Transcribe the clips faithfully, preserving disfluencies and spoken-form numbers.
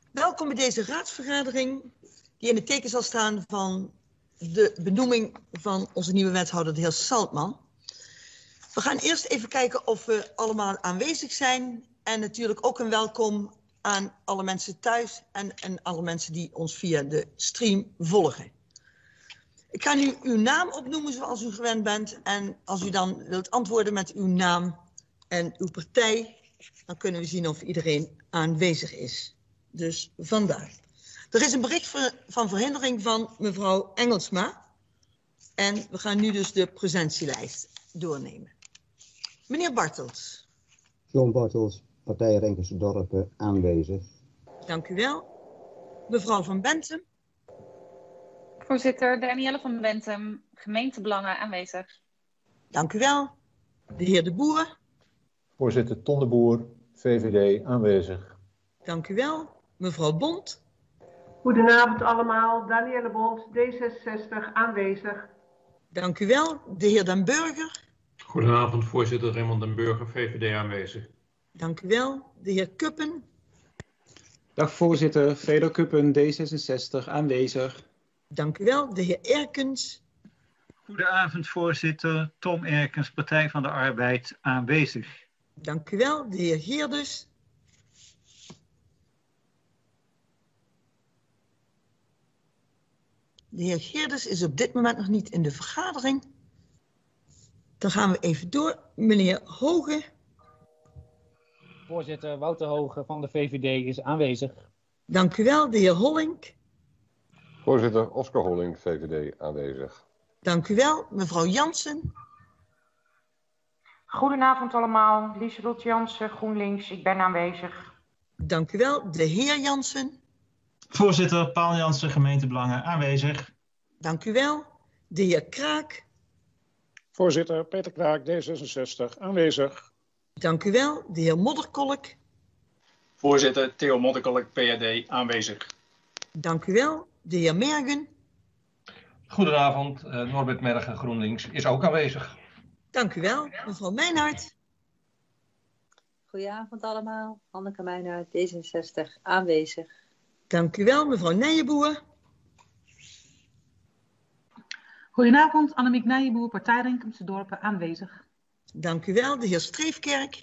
Welkom bij deze raadsvergadering die in het teken zal staan van de benoeming van onze nieuwe wethouder, de heer Saltman. We gaan eerst even kijken of we allemaal aanwezig zijn en natuurlijk ook een welkom aan alle mensen thuis en, en alle mensen die ons via de stream volgen. Ik ga nu uw naam opnoemen zoals u gewend bent en als u dan wilt antwoorden met uw naam en uw partij, dan kunnen we zien of iedereen aanwezig is. Dus vandaar. Er is een bericht van verhindering van mevrouw Engelsma. En we gaan nu dus de presentielijst doornemen. Meneer Bartels. John Bartels, partij Renkense Dorpen, aanwezig. Dank u wel. Mevrouw van Bentum. Voorzitter Danielle van Bentum, gemeentebelangen, aanwezig. Dank u wel. De heer De Boer. Voorzitter Ton de Boer, V V D, aanwezig. Dank u wel. Mevrouw Bond. Goedenavond allemaal, Danielle Bond, D zesenzestig, aanwezig. Dank u wel. De heer Den Burger. Goedenavond, voorzitter Raymond Den Burger, V V D, aanwezig. Dank u wel. De heer Kuppen. Dag voorzitter, Fedor Kuppen, D zesenzestig, aanwezig. Dank u wel. De heer Erkens. Goedenavond voorzitter, Tom Erkens, Partij van de Arbeid, aanwezig. Dank u wel. De heer Geerdus. De heer Geerdus is op dit moment nog niet in de vergadering. Dan gaan we even door. Meneer Hoge. Voorzitter Wouter Hoge van de V V D is aanwezig. Dank u wel. De heer Hollink. Voorzitter Oscar Hollink, V V D, aanwezig. Dank u wel. Mevrouw Jansen. Goedenavond allemaal. Lieselot Jansen, GroenLinks, ik ben aanwezig. Dank u wel. De heer Jansen. Voorzitter Paul Jansen, gemeentebelangen, aanwezig. Dank u wel. De heer Kraak. Voorzitter Peter Kraak, D zesenzestig, aanwezig. Dank u wel. De heer Modderkolk. Voorzitter Theo Modderkolk, P R D, aanwezig. Dank u wel. De heer Mergen. Goedenavond, uh, Norbert Mergen, GroenLinks, is ook aanwezig. Dank u wel. Mevrouw Meijnhard. Goedenavond allemaal. Hanneke Meijnhard, D zesenzestig, aanwezig. Dank u wel. Mevrouw Nijenboer. Goedenavond, Annemiek Nijenboer, Partij Renkense Dorpen, aanwezig. Dank u wel. De heer Streefkerk.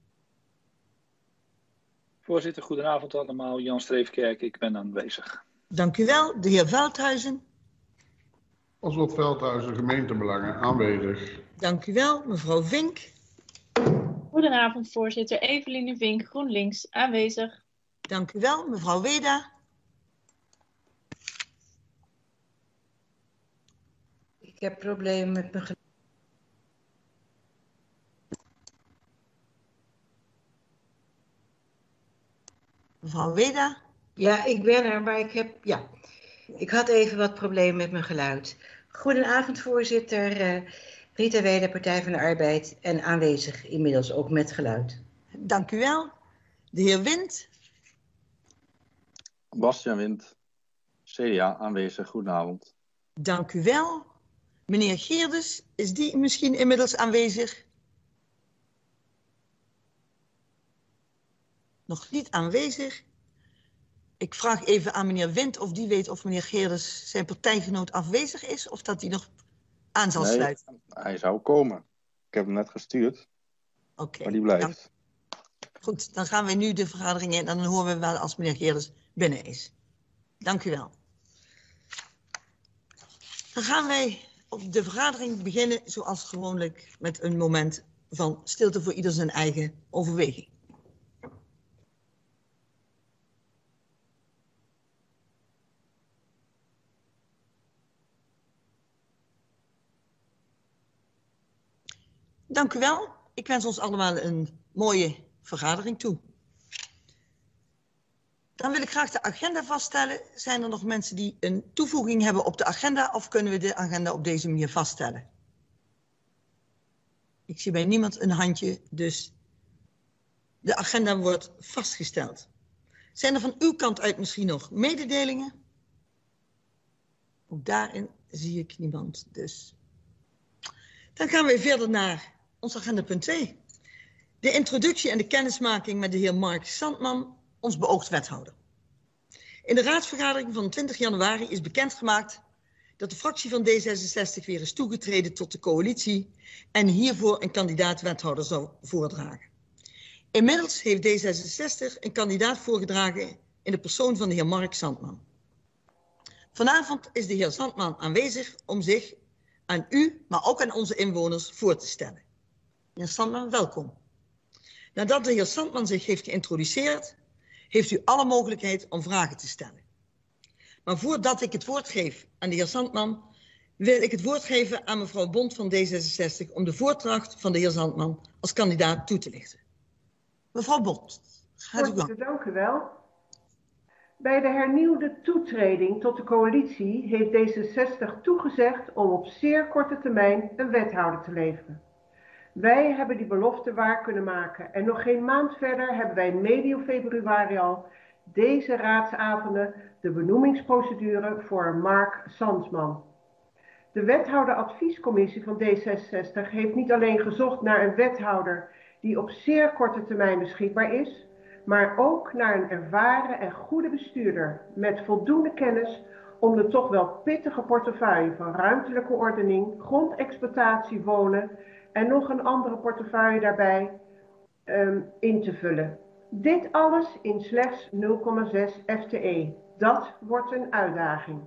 Voorzitter, goedenavond allemaal. Jan Streefkerk, ik ben aanwezig. Dank u wel. De heer Veldhuizen. Oswald Veldhuizen, gemeentebelangen, aanwezig. Dank u wel. Mevrouw Vink. Goedenavond, voorzitter. Eveline Vink, GroenLinks, aanwezig. Dank u wel. Mevrouw Weda. Ik heb problemen met mijn geluid. Mevrouw Weda. Ja, ik ben er, maar ik heb, ja, ik had even wat problemen met mijn geluid. Goedenavond, voorzitter. Uh, Rita Weda, Partij van de Arbeid en aanwezig inmiddels ook met geluid. Dank u wel. De heer Wind. Bastiaan Wind, C D A, aanwezig. Goedenavond. Dank u wel. Meneer Geerdus, is die misschien inmiddels aanwezig? Nog niet aanwezig. Ik vraag even aan meneer Wind of die weet of meneer Geerdus zijn partijgenoot afwezig is of dat hij nog aan zal nee, sluiten. Hij zou komen. Ik heb hem net gestuurd. Oké. Okay, maar die blijft. Dan, goed, dan gaan we nu de vergadering in en dan horen we wel als meneer Geerdus binnen is. Dank u wel. Dan gaan wij op de vergadering beginnen zoals gewoonlijk met een moment van stilte voor ieder zijn eigen overweging. Dank u wel. Ik wens ons allemaal een mooie vergadering toe. Dan wil ik graag de agenda vaststellen. Zijn er nog mensen die een toevoeging hebben op de agenda of kunnen we de agenda op deze manier vaststellen? Ik zie bij niemand een handje, dus de agenda wordt vastgesteld. Zijn er van uw kant uit misschien nog mededelingen? Ook daarin zie ik niemand, dus. Dan gaan we verder naar ons agenda punt twee. De introductie en de kennismaking met de heer Mark Sandman, ons beoogd wethouder. In de raadsvergadering van twintig januari is bekendgemaakt dat de fractie van D zesenzestig weer is toegetreden tot de coalitie en hiervoor een kandidaat-wethouder zou voordragen. Inmiddels heeft D zesenzestig een kandidaat voorgedragen in de persoon van de heer Mark Zandman. Vanavond is de heer Zandman aanwezig om zich aan u, maar ook aan onze inwoners voor te stellen. Meneer Zandman, welkom. Nadat de heer Zandman zich heeft geïntroduceerd, heeft u alle mogelijkheid om vragen te stellen. Maar voordat ik het woord geef aan de heer Zandman, wil ik het woord geven aan mevrouw Bond van D zesenzestig om de voordracht van de heer Zandman als kandidaat toe te lichten. Mevrouw Bond, gaat u gang. Dank u wel. Bij de hernieuwde toetreding tot de coalitie heeft D zesenzestig toegezegd om op zeer korte termijn een wethouder te leveren. Wij hebben die belofte waar kunnen maken en nog geen maand verder hebben wij medio februari al deze raadsavonden de benoemingsprocedure voor Mark Zandman. De wethouderadviescommissie van D zesenzestig heeft niet alleen gezocht naar een wethouder die op zeer korte termijn beschikbaar is, maar ook naar een ervaren en goede bestuurder met voldoende kennis om de toch wel pittige portefeuille van ruimtelijke ordening, grondexploitatie, wonen en nog een andere portefeuille daarbij um, in te vullen. Dit alles in slechts nul komma zes F T E. Dat wordt een uitdaging.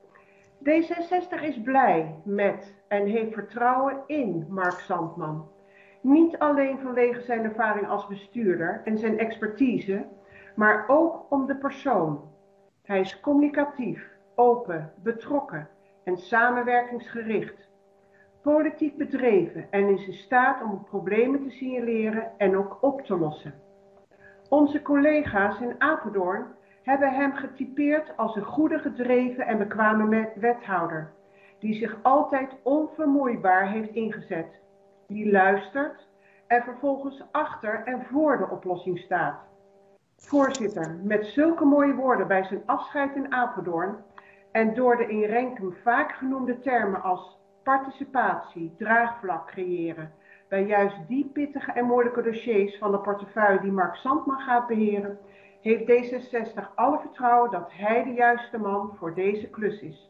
D zesenzestig is blij met en heeft vertrouwen in Mark Zandman. Niet alleen vanwege zijn ervaring als bestuurder en zijn expertise, maar ook om de persoon. Hij is communicatief, open, betrokken en samenwerkingsgericht. Politiek bedreven en is in staat om problemen te signaleren en ook op te lossen. Onze collega's in Apeldoorn hebben hem getypeerd als een goede, gedreven en bekwame wethouder, die zich altijd onvermoeibaar heeft ingezet, die luistert en vervolgens achter en voor de oplossing staat. Voorzitter, met zulke mooie woorden bij zijn afscheid in Apeldoorn en door de in Renkum vaak genoemde termen als participatie, draagvlak creëren, bij juist die pittige en moeilijke dossiers van de portefeuille die Mark Zandman gaat beheren, heeft D zesenzestig alle vertrouwen dat hij de juiste man voor deze klus is.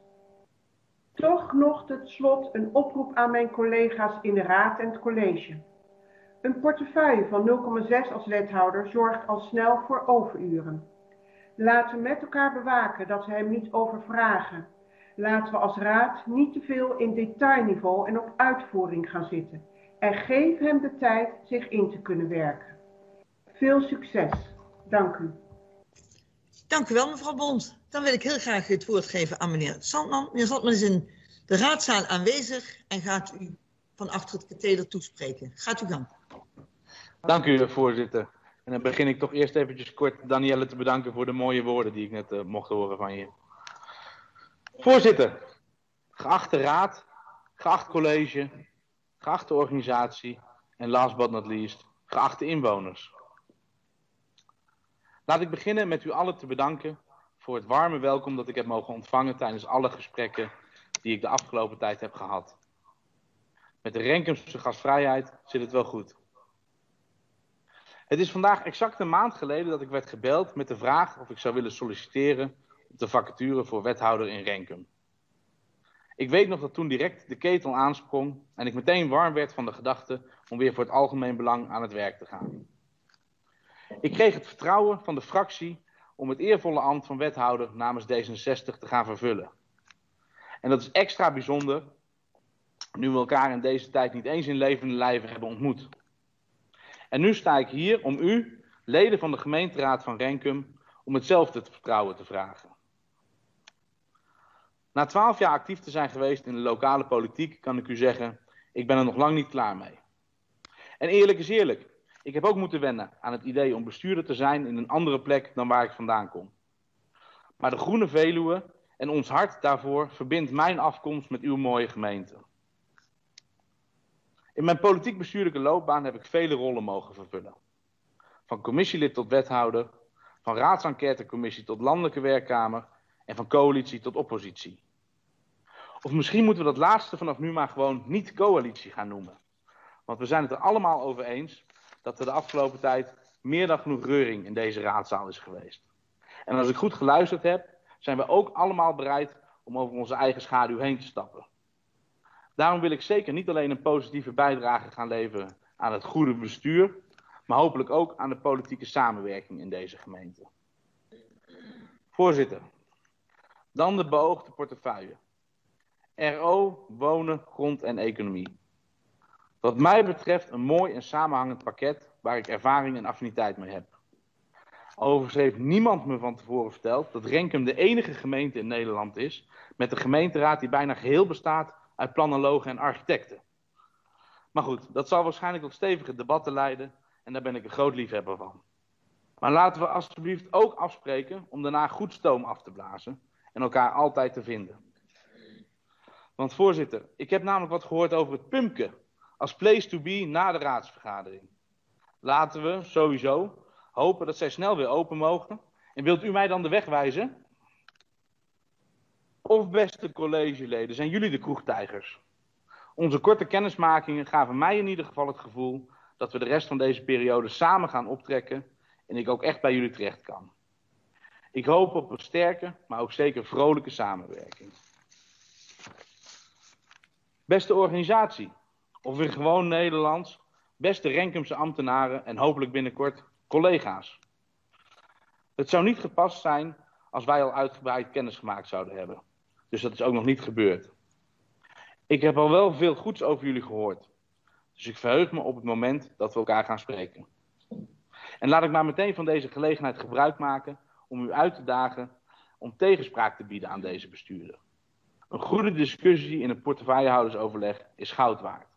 Toch nog tot slot een oproep aan mijn collega's in de raad en het college. Een portefeuille van nul komma zes als wethouder zorgt al snel voor overuren. Laten we met elkaar bewaken dat we hem niet overvragen. Laten we als raad niet te veel in detailniveau en op uitvoering gaan zitten. En geef hem de tijd zich in te kunnen werken. Veel succes. Dank u. Dank u wel, mevrouw Bond. Dan wil ik heel graag het woord geven aan meneer Zandman. Meneer Zandman is in de raadzaal aanwezig en gaat u van achter het katheder toespreken. Gaat u gang. Dank u, voorzitter. En dan begin ik toch eerst eventjes kort Danielle te bedanken voor de mooie woorden die ik net uh, mocht horen van je. Voorzitter, geachte raad, geacht college, geachte organisatie en last but not least, geachte inwoners. Laat ik beginnen met u allen te bedanken voor het warme welkom dat ik heb mogen ontvangen tijdens alle gesprekken die ik de afgelopen tijd heb gehad. Met de Renkumse gastvrijheid zit het wel goed. Het is vandaag exact een maand geleden dat ik werd gebeld met de vraag of ik zou willen solliciteren op de vacature voor wethouder in Renkum. Ik weet nog dat toen direct de ketel aansprong en ik meteen warm werd van de gedachte om weer voor het algemeen belang aan het werk te gaan. Ik kreeg het vertrouwen van de fractie om het eervolle ambt van wethouder namens D zesenzestig te gaan vervullen. En dat is extra bijzonder nu we elkaar in deze tijd niet eens in levende lijven hebben ontmoet. En nu sta ik hier om u, leden van de gemeenteraad van Renkum, om hetzelfde vertrouwen te vragen. Na twaalf jaar actief te zijn geweest in de lokale politiek kan ik u zeggen, ik ben er nog lang niet klaar mee. En eerlijk is eerlijk, ik heb ook moeten wennen aan het idee om bestuurder te zijn in een andere plek dan waar ik vandaan kom. Maar de Groene Veluwe en ons hart daarvoor verbindt mijn afkomst met uw mooie gemeente. In mijn politiek-bestuurlijke loopbaan heb ik vele rollen mogen vervullen. Van commissielid tot wethouder, van raadsenquêtecommissie tot landelijke werkkamer en van coalitie tot oppositie. Of misschien moeten we dat laatste vanaf nu maar gewoon niet coalitie gaan noemen. Want we zijn het er allemaal over eens dat er de afgelopen tijd meer dan genoeg reuring in deze raadzaal is geweest. En als ik goed geluisterd heb, zijn we ook allemaal bereid om over onze eigen schaduw heen te stappen. Daarom wil ik zeker niet alleen een positieve bijdrage gaan leveren aan het goede bestuur, maar hopelijk ook aan de politieke samenwerking in deze gemeente. Voorzitter, dan de beoogde portefeuille. R O, wonen, grond en economie. Wat mij betreft een mooi en samenhangend pakket waar ik ervaring en affiniteit mee heb. Overigens heeft niemand me van tevoren verteld dat Renkum de enige gemeente in Nederland is met een gemeenteraad die bijna geheel bestaat uit planologen en architecten. Maar goed, dat zal waarschijnlijk tot stevige debatten leiden en daar ben ik een groot liefhebber van. Maar laten we alsjeblieft ook afspreken om daarna goed stoom af te blazen en elkaar altijd te vinden. Want voorzitter, ik heb namelijk wat gehoord over het Pumke als place to be na de raadsvergadering. Laten we sowieso hopen dat zij snel weer open mogen. En wilt u mij dan de weg wijzen? Of beste collegeleden, zijn jullie de kroegtijgers? Onze korte kennismakingen gaven mij in ieder geval het gevoel dat we de rest van deze periode samen gaan optrekken en ik ook echt bij jullie terecht kan. Ik hoop op een sterke, maar ook zeker vrolijke samenwerking. Beste organisatie, of in gewoon Nederlands, beste Renkumse ambtenaren en hopelijk binnenkort collega's. Het zou niet gepast zijn als wij al uitgebreid kennis gemaakt zouden hebben. Dus dat is ook nog niet gebeurd. Ik heb al wel veel goeds over jullie gehoord. Dus ik verheug me op het moment dat we elkaar gaan spreken. En laat ik maar meteen van deze gelegenheid gebruik maken om u uit te dagen om tegenspraak te bieden aan deze bestuurder. Een goede discussie in het portefeuillehoudersoverleg is goud waard.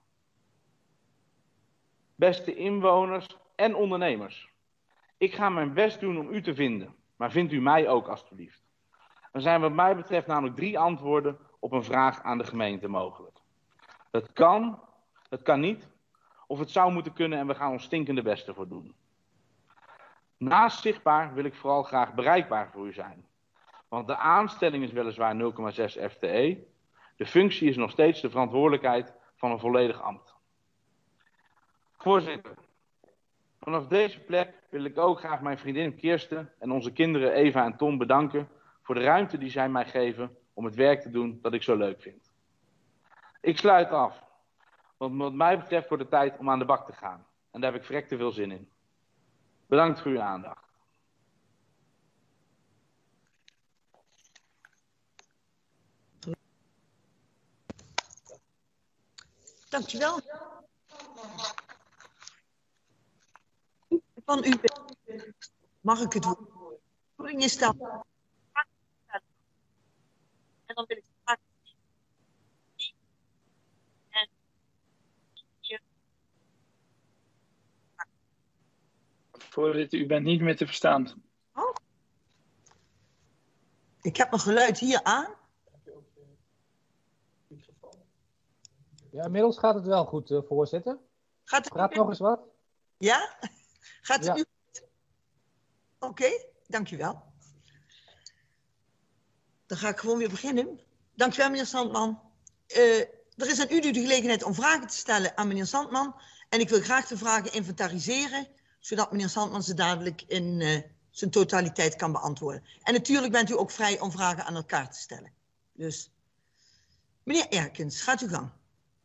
Beste inwoners en ondernemers. Ik ga mijn best doen om u te vinden, maar vindt u mij ook alstublieft. Er zijn wat mij betreft namelijk drie antwoorden op een vraag aan de gemeente mogelijk. Het kan, het kan niet, of het zou moeten kunnen en we gaan ons stinkende best ervoor doen. Naast zichtbaar wil ik vooral graag bereikbaar voor u zijn. Want de aanstelling is weliswaar nul komma zes F T E. De functie is nog steeds de verantwoordelijkheid van een volledig ambt. Voorzitter, vanaf deze plek wil ik ook graag mijn vriendin Kirsten en onze kinderen Eva en Tom bedanken voor de ruimte die zij mij geven om het werk te doen dat ik zo leuk vind. Ik sluit af, want wat mij betreft wordt het tijd om aan de bak te gaan. En daar heb ik verrekt te veel zin in. Bedankt voor uw aandacht. Dankjewel. Van u mag ik het woord. Voering is dan. En dan wil ik vragen. Voorzitter, u bent niet meer te verstaan. Oh. Ik heb mijn geluid hier aan. Ja, inmiddels gaat het wel goed, uh, voorzitter. Gaat het Praat nog eens wat. Ja? Gaat het Ja. nu goed? Oké, okay, dankjewel. Dan ga ik gewoon weer beginnen. Dankjewel, meneer Sandman. Uh, er is aan u nu de gelegenheid om vragen te stellen aan meneer Sandman. En ik wil graag de vragen inventariseren, zodat meneer Sandman ze dadelijk in uh, zijn totaliteit kan beantwoorden. En natuurlijk bent u ook vrij om vragen aan elkaar te stellen. Dus, meneer Erkens, gaat uw gang.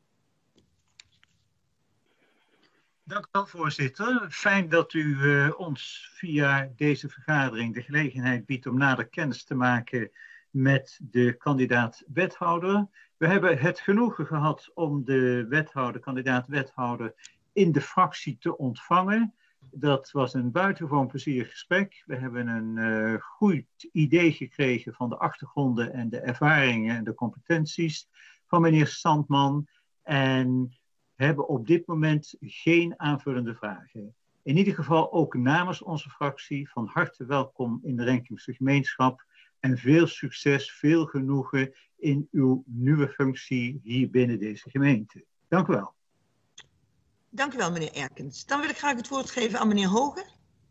Dank u wel, voorzitter. Fijn dat u uh, ons via deze vergadering de gelegenheid biedt om nader kennis te maken met de kandidaat-wethouder. We hebben het genoegen gehad om de wethouder, kandidaat-wethouder in de fractie te ontvangen. Dat was een buitengewoon plezierig gesprek. We hebben een uh, goed idee gekregen van de achtergronden en de ervaringen en de competenties van meneer Sandman. En hebben op dit moment geen aanvullende vragen. In ieder geval ook namens onze fractie van harte welkom in de Renkumse gemeenschap en veel succes, veel genoegen in uw nieuwe functie hier binnen deze gemeente. Dank u wel. Dank u wel, meneer Erkens. Dan wil ik graag het woord geven aan meneer Hoge.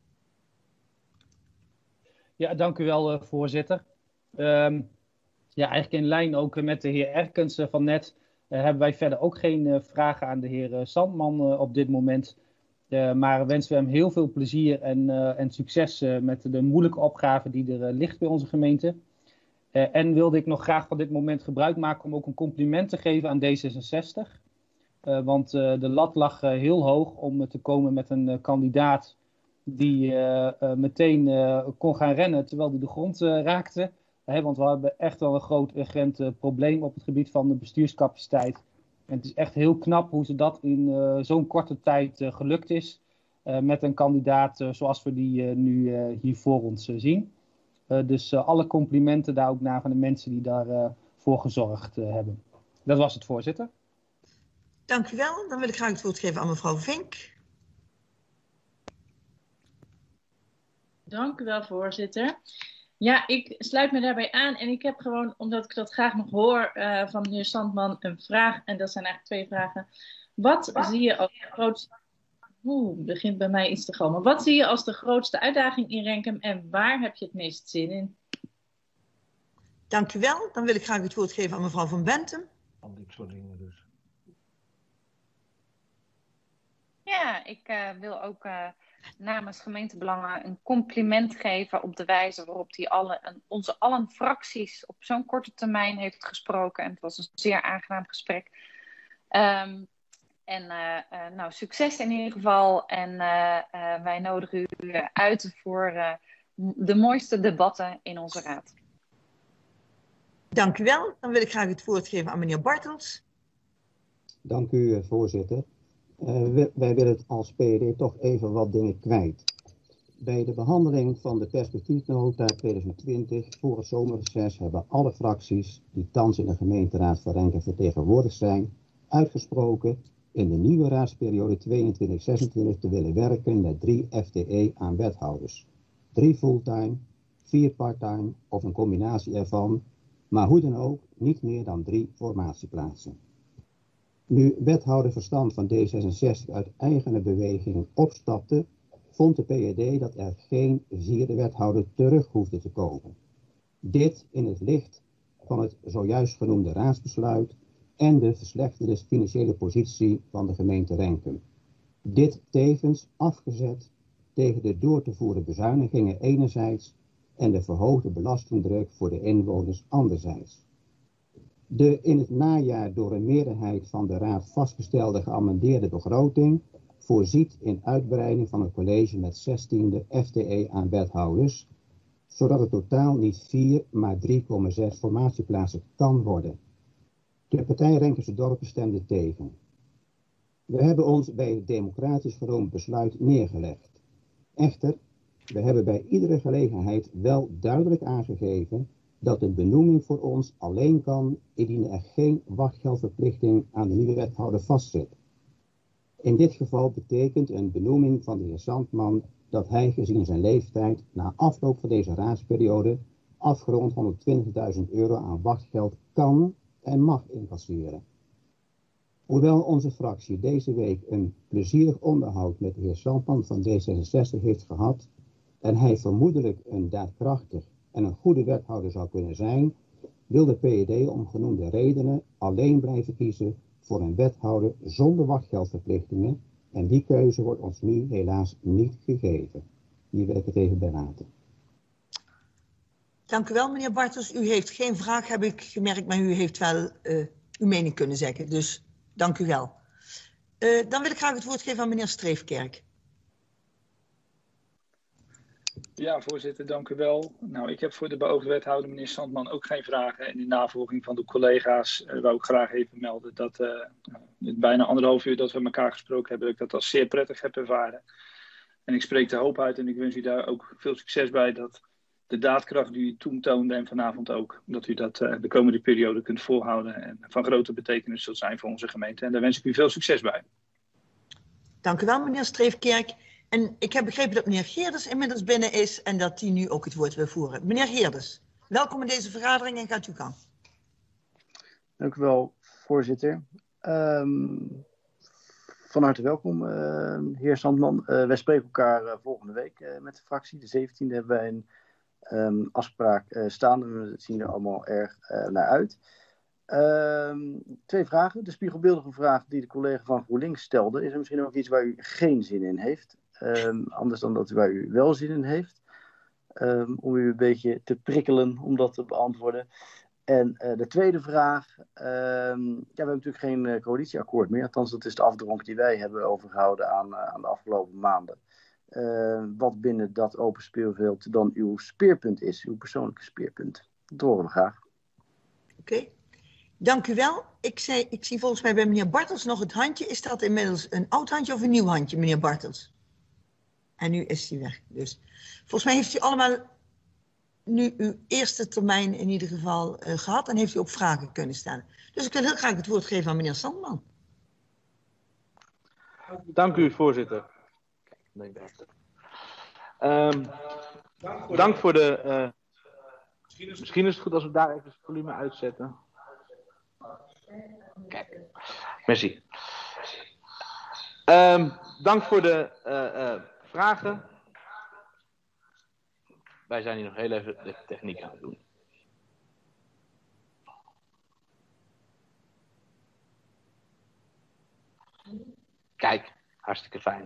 Ja, dank u wel, uh, voorzitter. Um, ja, eigenlijk in lijn ook met de heer Erkens uh, van net. Uh, hebben wij verder ook geen uh, vragen aan de heer uh, Sandman uh, op dit moment. Uh, maar wensen we hem heel veel plezier en, uh, en succes uh, met de moeilijke opgave die er uh, ligt bij onze gemeente. Uh, en wilde ik nog graag van dit moment gebruik maken om ook een compliment te geven aan D zesenzestig. Uh, want uh, de lat lag uh, heel hoog om uh, te komen met een uh, kandidaat die uh, uh, meteen uh, kon gaan rennen terwijl hij de grond uh, raakte. Uh, want we hebben echt wel een groot urgent uh, probleem op het gebied van de bestuurscapaciteit. En het is echt heel knap hoe ze dat in uh, zo'n korte tijd uh, gelukt is. Uh, met een kandidaat uh, zoals we die uh, nu uh, hier voor ons uh, zien. Uh, dus uh, alle complimenten daar ook naar van de mensen die daarvoor uh, voor gezorgd uh, hebben. Dat was het, voorzitter. Dank u wel. Dan wil ik graag het woord geven aan mevrouw Vink. Dank u wel, voorzitter. Ja, ik sluit me daarbij aan en ik heb gewoon, omdat ik dat graag nog hoor uh, van meneer Sandman, een vraag. En dat zijn eigenlijk twee vragen. Wat, Wat? zie je als de grootste... Oeh, het begint bij mij iets te komen. Wat zie je als de grootste uitdaging in Renkum en waar heb je het meest zin in? Dank u wel. Dan wil ik graag het woord geven aan mevrouw Van Bentum. Al dit soort dingen dus. Ja, ik uh, wil ook uh, namens gemeentebelangen een compliment geven op de wijze waarop die alle, onze allen fracties op zo'n korte termijn heeft gesproken. En het was een zeer aangenaam gesprek. Um, en uh, uh, nou, succes in ieder geval. En uh, uh, wij nodigen u uit voor uh, de mooiste debatten in onze raad. Dank u wel. Dan wil ik graag het woord geven aan meneer Bartels. Dank u, voorzitter. Uh, wij, wij willen het als P V D toch even wat dingen kwijt. Bij de behandeling van de perspectiefnota twintig twintig voor het zomerreces hebben alle fracties die thans in de gemeenteraad van Renkum vertegenwoordigd zijn, uitgesproken in de nieuwe raadsperiode tweeëntwintig zesentwintig te willen werken met drie F T E aan wethouders. Drie fulltime, vier parttime of een combinatie ervan, maar hoe dan ook niet meer dan drie formatieplaatsen. Nu wethouder Verstand van D zesenzestig uit eigene bewegingen opstapte, vond de P V D dat er geen vierde wethouder terug hoefde te komen. Dit in het licht van het zojuist genoemde raadsbesluit en de verslechterde financiële positie van de gemeente Renkum. Dit tevens afgezet tegen de door te voeren bezuinigingen enerzijds en de verhoogde belastingdruk voor de inwoners anderzijds. De in het najaar door een meerderheid van de Raad vastgestelde geamendeerde begroting voorziet in uitbreiding van het college met zestien F T E aan wethouders, zodat het totaal niet vier, maar drie komma zes formatieplaatsen kan worden. De partij Renkumse Dorpen stemde tegen. We hebben ons bij het democratisch genomen besluit neergelegd. Echter, we hebben bij iedere gelegenheid wel duidelijk aangegeven dat een benoeming voor ons alleen kan indien er geen wachtgeldverplichting aan de nieuwe wethouder vastzit. In dit geval betekent een benoeming van de heer Sandman dat hij gezien zijn leeftijd na afloop van deze raadsperiode afgerond honderdtwintigduizend euro aan wachtgeld kan en mag incasseren. Hoewel onze fractie deze week een plezierig onderhoud met de heer Sandman van D zesenzestig heeft gehad en hij vermoedelijk een daadkrachtig en een goede wethouder zou kunnen zijn, wil de P V D om genoemde redenen alleen blijven kiezen voor een wethouder zonder wachtgeldverplichtingen en die keuze wordt ons nu helaas niet gegeven. Hier wil ik het even bij laten. Dank u wel, meneer Bartels. U heeft geen vraag, heb ik gemerkt, maar u heeft wel uh, uw mening kunnen zeggen. Dus dank u wel. Uh, dan wil ik graag het woord geven aan meneer Streefkerk. Ja, voorzitter, dank u wel. Nou, ik heb voor de beoogde wethouder, meneer Sandman, ook geen vragen. En in navolging van de collega's uh, wou ik graag even melden dat uh, in bijna anderhalf uur dat we elkaar gesproken hebben, dat ik dat als zeer prettig heb ervaren. En ik spreek de hoop uit en ik wens u daar ook veel succes bij dat de daadkracht die u toen toonde en vanavond ook, dat u dat uh, de komende periode kunt volhouden en van grote betekenis zult zijn voor onze gemeente. En daar wens ik u veel succes bij. Dank u wel, meneer Streefkerk. En ik heb begrepen dat meneer Geerders inmiddels binnen is en dat hij nu ook het woord wil voeren. Meneer Geerders, welkom in deze vergadering en gaat u gang. Dank u wel, voorzitter. Um, van harte welkom, uh, heer Sandman. Uh, wij spreken elkaar uh, volgende week uh, met de fractie. De zeventiende hebben wij een um, afspraak uh, staan en we zien er allemaal erg uh, naar uit. Uh, twee vragen. De spiegelbeeldige vraag die de collega van GroenLinks stelde. Is er misschien ook iets waar u geen zin in heeft? Uh, anders dan dat waar u wel zin in heeft. Uh, om u een beetje te prikkelen om dat te beantwoorden. En uh, de tweede vraag. Uh, ja, we hebben natuurlijk geen uh, coalitieakkoord meer. Althans, dat is de afdronk die wij hebben overgehouden aan, uh, aan de afgelopen maanden. Uh, wat binnen dat open speelveld dan uw speerpunt is. Uw persoonlijke speerpunt. Dat horen we graag. Oké. Okay. Dank u wel. Ik, zei, ik zie volgens mij bij meneer Bartels nog het handje. Is dat inmiddels een oud handje of een nieuw handje, meneer Bartels? En nu is hij weg. Dus volgens mij heeft u allemaal nu uw eerste termijn in ieder geval uh, gehad. En heeft u ook vragen kunnen stellen. Dus ik wil heel graag het woord geven aan meneer Sandman. Dank u, voorzitter. Nee, um, dank voor de... Uh, misschien is het goed als we daar even het volume uitzetten. Kijk, merci. Um, dank voor de uh, uh, vragen. Wij zijn hier nog heel even de techniek aan het doen. Kijk, hartstikke fijn.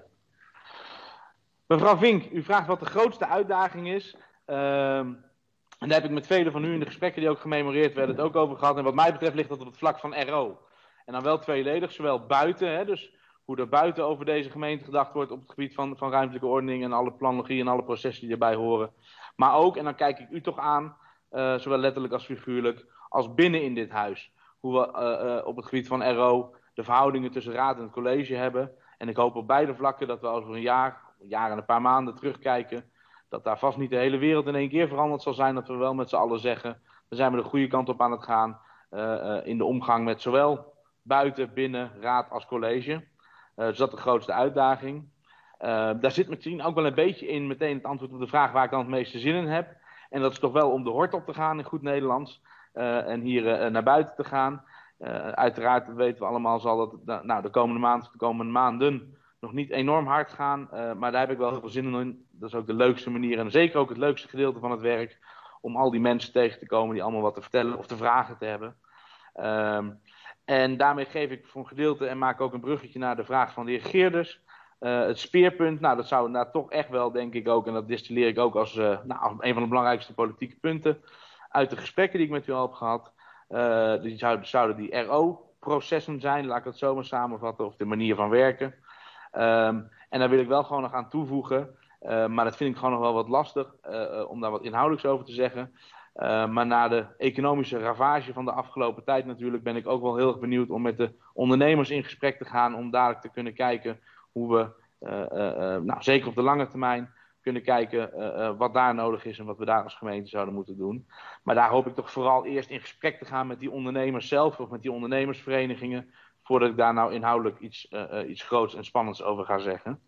Mevrouw Vink, u vraagt wat de grootste uitdaging is. Um, En daar heb ik met velen van u in de gesprekken die ook gememoreerd werden het ook over gehad. En wat mij betreft ligt dat op het vlak van R O. En dan wel tweeledig, zowel buiten, hè, dus hoe er buiten over deze gemeente gedacht wordt op het gebied van, van ruimtelijke ordening en alle planologie en alle processen die erbij horen. Maar ook, en dan kijk ik u toch aan, uh, zowel letterlijk als figuurlijk, als binnen in dit huis. Hoe we uh, uh, op het gebied van R O de verhoudingen tussen raad en het college hebben. En ik hoop op beide vlakken dat we over een jaar, een jaar en een paar maanden terugkijken. Dat daar vast niet de hele wereld in één keer veranderd zal zijn. Dat we wel met z'n allen zeggen, dan zijn we de goede kant op aan het gaan. Uh, uh, in de omgang met zowel buiten, binnen, raad als college. Uh, dus dat is de grootste uitdaging. Uh, daar zit misschien ook wel een beetje in meteen het antwoord op de vraag waar ik dan het meeste zin in heb. En dat is toch wel om de hort op te gaan in goed Nederlands. Uh, en hier uh, naar buiten te gaan. Uh, uiteraard, dat weten we allemaal, zal dat nou, de komende maand, de komende maanden nog niet enorm hard gaan. Uh, maar daar heb ik wel heel veel zin in. Dat is ook de leukste manier en zeker ook het leukste gedeelte van het werk. Om al die mensen tegen te komen die allemaal wat te vertellen of te vragen te hebben. Um, en daarmee geef ik voor een gedeelte en maak ook een bruggetje naar de vraag van de heer Geerders. Uh, het speerpunt, nou dat zou nou toch echt wel denk ik ook, en dat distilleer ik ook als, uh, nou, als een van de belangrijkste politieke punten uit de gesprekken die ik met u al heb gehad. Uh, die zouden, zouden die R O-processen zijn, laat ik het zo maar samenvatten, of de manier van werken. Um, en daar wil ik wel gewoon nog aan toevoegen, uh, maar dat vind ik gewoon nog wel wat lastig uh, uh, om daar wat inhoudelijks over te zeggen. Uh, maar na de economische ravage van de afgelopen tijd natuurlijk ben ik ook wel heel erg benieuwd om met de ondernemers in gesprek te gaan, om dadelijk te kunnen kijken hoe we, uh, uh, uh, nou, zeker op de lange termijn, kunnen kijken uh, uh, wat daar nodig is en wat we daar als gemeente zouden moeten doen. Maar daar hoop ik toch vooral eerst in gesprek te gaan met die ondernemers zelf of met die ondernemersverenigingen, voordat ik daar nou inhoudelijk iets, uh, uh, iets groots en spannends over ga zeggen.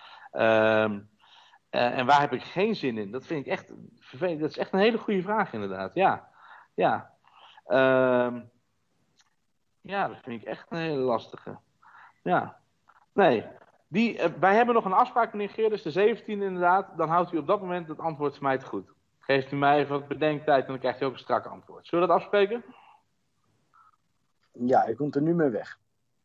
Um, uh, en waar heb ik geen zin in? Dat vind ik echt vervelend. Dat is echt een hele goede vraag inderdaad. Ja, ja. Um, ja, dat vind ik echt een hele lastige. Ja, nee. Die, uh, wij hebben nog een afspraak, meneer Geerders, de zeventiende inderdaad. Dan houdt u op dat moment het antwoord van mij te goed. Geeft u mij even wat bedenktijd en dan krijgt u ook een strak antwoord. Zullen we dat afspreken? Ja, u komt er nu mee weg.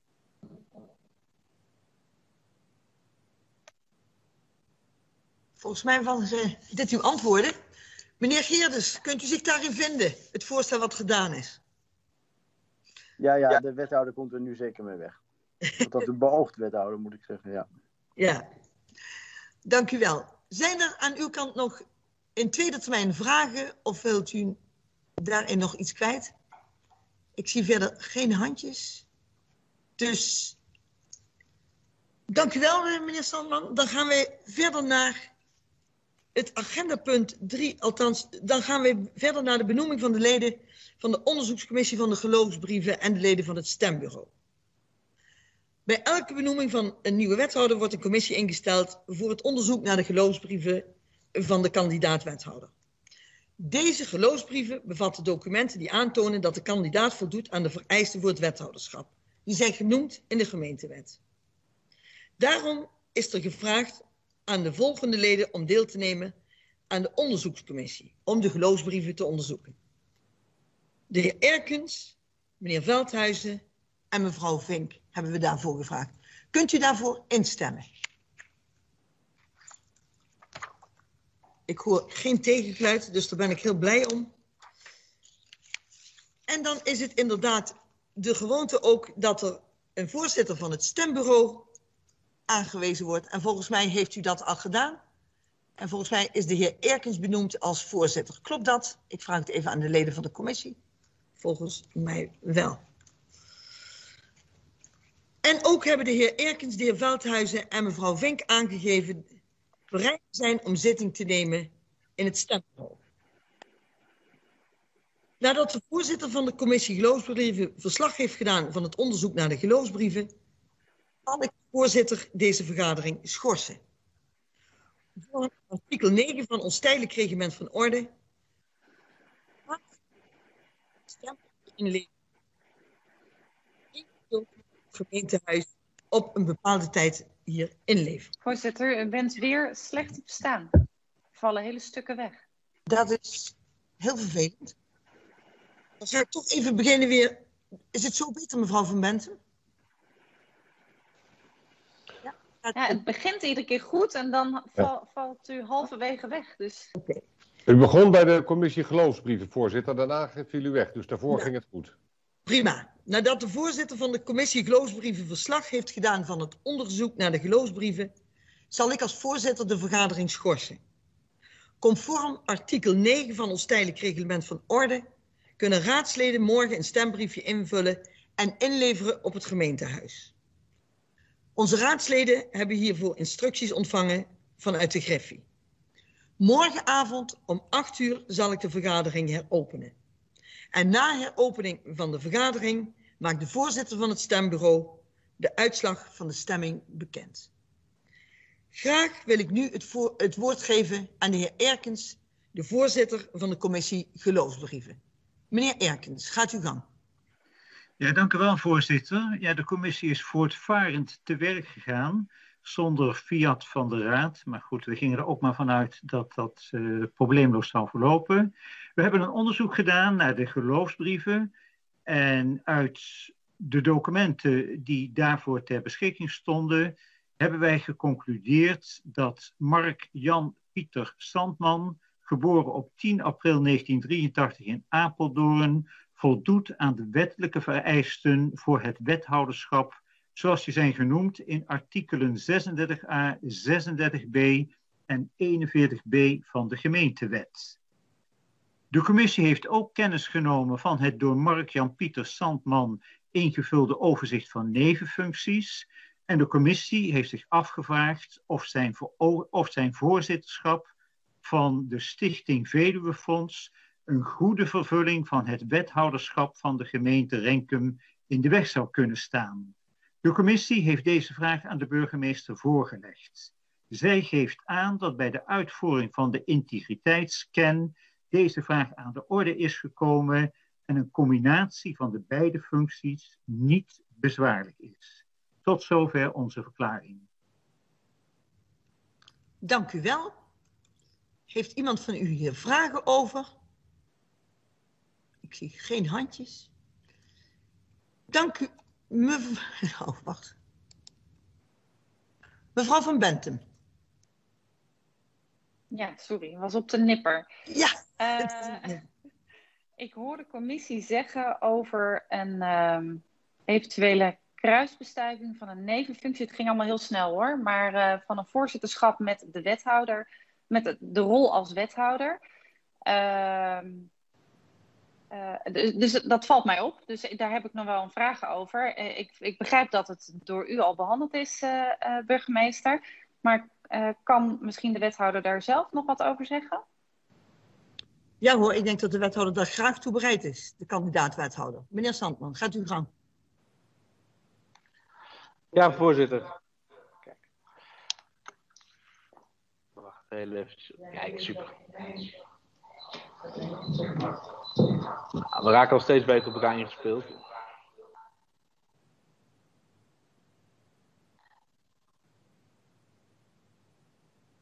Volgens mij was uh, dit uw antwoorden. Meneer Geerders, kunt u zich daarin vinden? Het voorstel wat gedaan is. Ja, ja, ja. De wethouder komt er nu zeker mee weg. Dat is de beoogd wethouder, moet ik zeggen, ja. Ja, dank u wel. Zijn er aan uw kant nog in tweede termijn vragen of wilt u daarin nog iets kwijt? Ik zie verder geen handjes. Dus dank u wel, meneer Sandman. Dan gaan wij verder naar het agendapunt drie, althans, dan gaan we verder naar de benoeming van de leden van de onderzoekscommissie van de geloofsbrieven en de leden van het stembureau. Bij elke benoeming van een nieuwe wethouder wordt een commissie ingesteld voor het onderzoek naar de geloofsbrieven van de kandidaat-wethouder. Deze geloofsbrieven bevatten documenten die aantonen dat de kandidaat voldoet aan de vereisten voor het wethouderschap. Die zijn genoemd in de gemeentewet. Daarom is er gevraagd aan de volgende leden om deel te nemen aan de onderzoekscommissie, om de geloofsbrieven te onderzoeken. De heer Erkens, meneer Veldhuizen en mevrouw Vink hebben we daarvoor gevraagd. Kunt u daarvoor instemmen? Ik hoor geen tegengeluid, dus daar ben ik heel blij om. En dan is het inderdaad de gewoonte ook dat er een voorzitter van het stembureau aangewezen wordt. En volgens mij heeft u dat al gedaan. En volgens mij is de heer Erkens benoemd als voorzitter. Klopt dat? Ik vraag het even aan de leden van de commissie. Volgens mij wel. En ook hebben de heer Erkens, de heer Veldhuizen en mevrouw Vink aangegeven bereid zijn om zitting te nemen in het stembureau. Nadat de voorzitter van de commissie geloofsbrieven verslag heeft gedaan van het onderzoek naar de geloofsbrieven, zal ik voorzitter deze vergadering schorsen. Volgens artikel negen van ons tijdelijk reglement van orde inleveren het gemeentehuis op een bepaalde tijd hier inleveren. Voorzitter, u bent weer slecht te verstaan. Er vallen hele stukken weg. Dat is heel vervelend. Dan ga ik toch even beginnen weer. Is het zo beter, mevrouw Van Bentum? Ja, ja, het begint iedere keer goed en dan val, ja. valt u halverwege weg. Dus... Okay. U begon bij de commissie geloofsbrieven, voorzitter. Daarna viel u weg, dus daarvoor ja. ging het goed. Prima. Nadat de voorzitter van de commissie geloofsbrieven verslag heeft gedaan van het onderzoek naar de geloofsbrieven, zal ik als voorzitter de vergadering schorsen. Conform artikel negen van ons tijdelijk reglement van orde kunnen raadsleden morgen een stembriefje invullen en inleveren op het gemeentehuis. Onze raadsleden hebben hiervoor instructies ontvangen vanuit de Griffie. Morgenavond om acht uur zal ik de vergadering heropenen. En na heropening van de vergadering maakt de voorzitter van het stembureau de uitslag van de stemming bekend. Graag wil ik nu het, voor, het woord geven aan de heer Erkens, de voorzitter van de commissie geloofsbrieven. Meneer Erkens, gaat uw gang. Ja, dank u wel, voorzitter. Ja, de commissie is voortvarend te werk gegaan, zonder fiat van de raad. Maar goed, we gingen er ook maar vanuit dat dat uh, probleemloos zou verlopen. We hebben een onderzoek gedaan naar de geloofsbrieven. En uit de documenten die daarvoor ter beschikking stonden, hebben wij geconcludeerd dat Mark Jan Pieter Sandman, geboren op tien april negentien drieëntachtig in Apeldoorn, voldoet aan de wettelijke vereisten voor het wethouderschap, zoals die zijn genoemd in artikelen zesendertig a, zesendertig b en eenenveertig b van de gemeentewet. De commissie heeft ook kennis genomen van het door Mark-Jan Pieter Sandman ingevulde overzicht van nevenfuncties. En de commissie heeft zich afgevraagd of zijn, of zijn voorzitterschap van de Stichting Veluwefonds een goede vervulling van het wethouderschap van de gemeente Renkum in de weg zou kunnen staan. De commissie heeft deze vraag aan de burgemeester voorgelegd. Zij geeft aan dat bij de uitvoering van de integriteitsscan deze vraag aan de orde is gekomen en een combinatie van de beide functies niet bezwaarlijk is. Tot zover onze verklaring. Dank u wel. Heeft iemand van u hier vragen over? Ik zie geen handjes. Dank u, mevrouw. Oh, wacht. Mevrouw Van Bentum. Ja, sorry, was op de nipper. Ja. Uh, ik hoor de commissie zeggen over een um, eventuele kruisbestuiving van een nevenfunctie. Het ging allemaal heel snel hoor, maar uh, van een voorzitterschap met de wethouder, met de, de rol als wethouder. Uh, uh, dus, dus dat valt mij op, dus daar heb ik nog wel een vraag over. Uh, ik, ik begrijp dat het door u al behandeld is, uh, uh, burgemeester, maar uh, kan misschien de wethouder daar zelf nog wat over zeggen? Ja hoor, ik denk dat de wethouder daar graag toe bereid is, de kandidaat-wethouder. Meneer Sandman, gaat u gang. Ja, voorzitter. Kijk. Wacht heel even. Kijk, super. Nou, we raken al steeds beter op elkaar ingespeeld.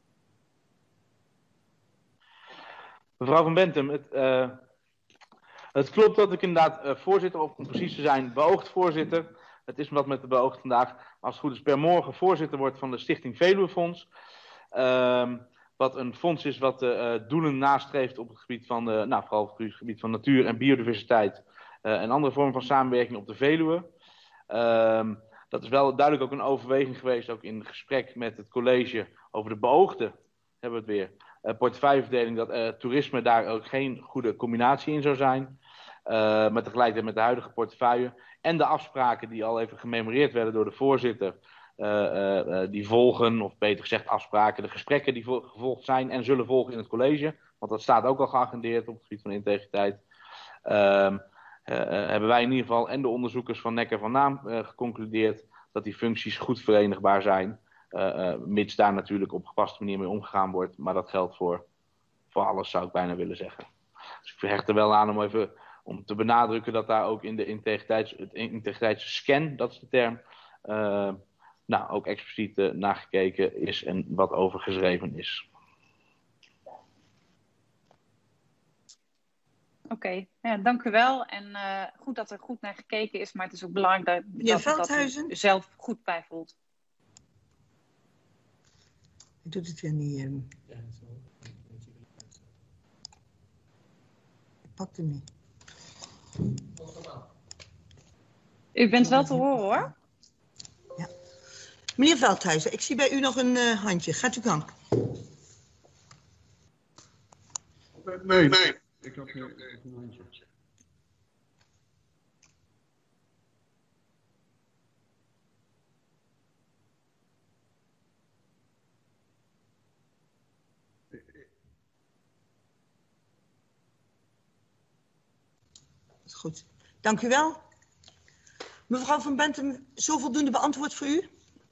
Mevrouw Van Bentum, het, uh, Het klopt dat ik inderdaad uh, voorzitter, of om precies te zijn, beoogd voorzitter. Het is wat met de beoogd vandaag. Maar als het goed is, per morgen voorzitter wordt van de Stichting Veluwefonds. Um, wat een fonds is wat de uh, doelen nastreeft op het gebied van, de, nou, vooral op het gebied van natuur en biodiversiteit. Uh, en andere vormen van samenwerking op de Veluwe. Um, dat is wel duidelijk ook een overweging geweest, ook in gesprek met het college over de beoogde, hebben we het weer. Uh, portefeuilleverdeling, dat uh, toerisme daar ook geen goede combinatie in zou zijn. Uh, maar tegelijkertijd met de huidige portefeuille en de afspraken die al even gememoreerd werden door de voorzitter. Uh, uh, uh, die volgen, of beter gezegd afspraken, de gesprekken die vo- gevolgd zijn en zullen volgen in het college. Want dat staat ook al geagendeerd op het gebied van integriteit. Uh, uh, uh, hebben wij in ieder geval en de onderzoekers van N E C en Van Naam uh, geconcludeerd dat die functies goed verenigbaar zijn. Uh, uh, mits daar natuurlijk op gepaste manier mee omgegaan wordt. Maar dat geldt voor, voor alles, zou ik bijna willen zeggen. Dus ik verhecht er wel aan om even om te benadrukken dat daar ook in de integriteits, het integriteitsscan, dat is de term, uh, nou, ook expliciet uh, naar gekeken is en wat over geschreven is. Oké, okay. Ja, dank u wel. En uh, goed dat er goed naar gekeken is, maar het is ook belangrijk dat, ja, dat, dat u zelf goed bij voelt. Ik doe het weer niet. Um... Ik pak hem niet. U bent wel te horen, hoor. Ja. Meneer Veldhuizen, ik zie bij u nog een uh, handje. Gaat u gang. Nee, nee. Ik had hier een handje. Goed, dank u wel. Mevrouw Van Bentum, zo voldoende beantwoord voor u?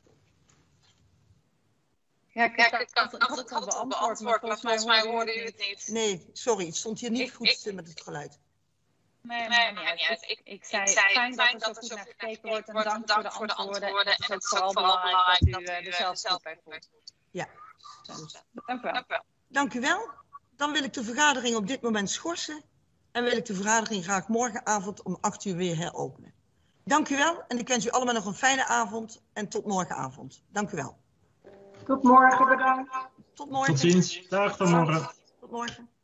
Ja, ik heb het altijd al beantwoord, maar volgens mij hoorde u het niet. Nee, sorry, het stond hier niet ik, goed ik, met het geluid. Nee, nee, nee, niet uit. Ik, ik zei, fijn, fijn dat er zo goed naar gekeken wordt en dank, dank voor de antwoorden. En het is ook vooral belangrijk dat u er zelf goed bij voelt. Ja. Dank u wel. Dank u wel. Dan wil ik de vergadering op dit moment schorsen. En wil ik de vergadering graag morgenavond om acht uur weer heropenen. Dank u wel en ik wens u allemaal nog een fijne avond en tot morgenavond. Dank u wel. Tot morgen, bedankt. Tot morgen. Tot ziens. Dag, tot morgen. Tot morgen.